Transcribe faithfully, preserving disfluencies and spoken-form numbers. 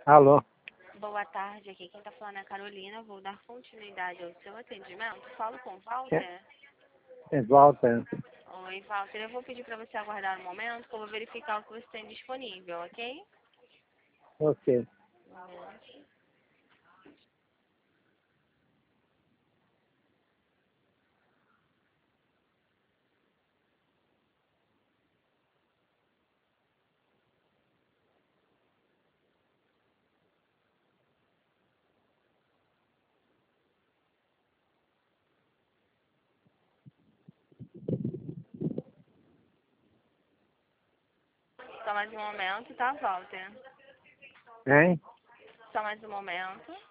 Alô? Boa tarde, aqui quem está falando é a Carolina. Vou dar continuidade ao seu atendimento. Falo com o É, Walter. é Walter. Oi, Walter. Eu vou pedir para você aguardar um momento que eu vou verificar o que você tem disponível, ok? Ok. Um momento. Só mais um momento, tá, Walter? Hein? Só mais um momento.